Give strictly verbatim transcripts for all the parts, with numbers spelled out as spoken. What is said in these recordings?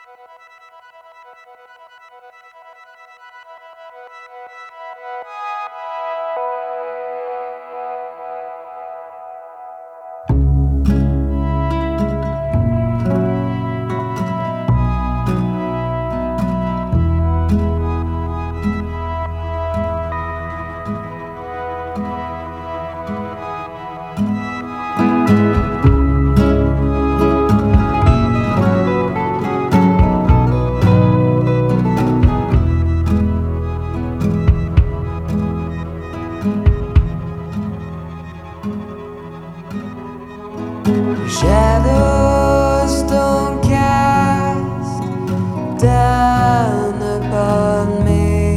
Shadows don't cast down upon me.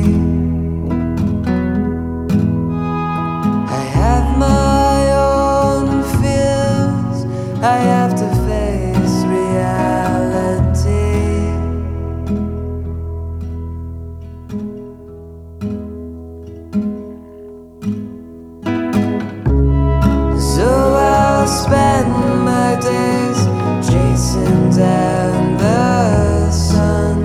I have my own fears. I have to face reality. So I'll spend my days chasing down the sun.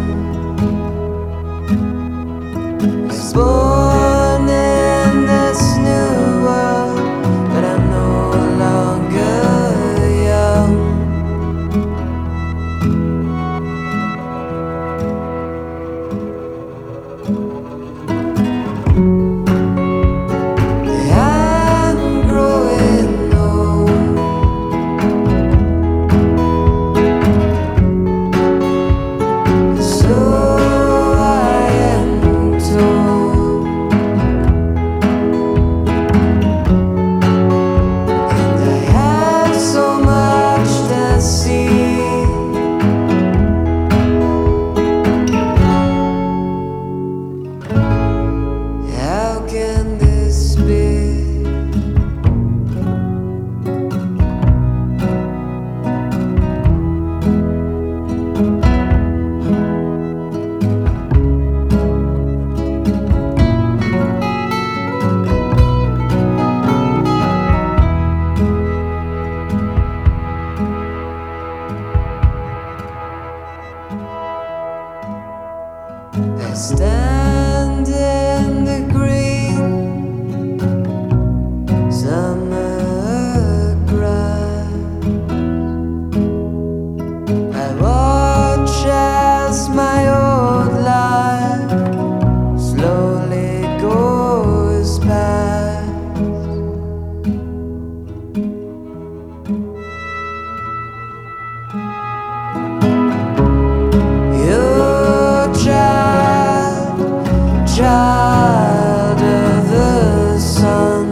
I was born in this new world, but I'm no longer young. I'm growing old. So I am told, and I have so much to see. How can this be? I stand in the green summer grass. I watch as my old life slowly goes past. Your child, child of the sun.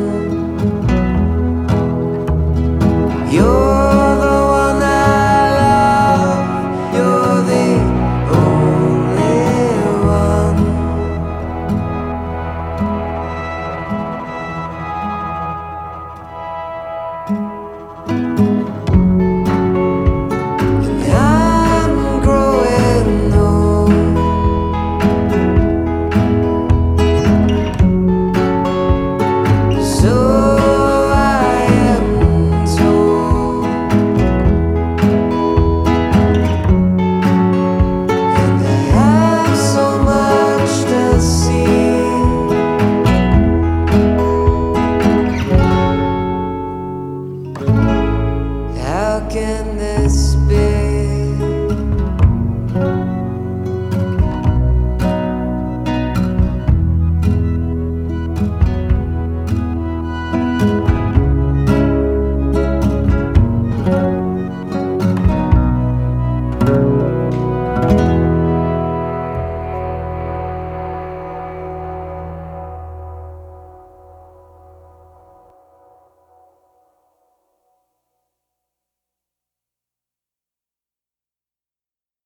You're the one I love. You're the only one. I'm growing old. So I am told, and I have so much to see. How can this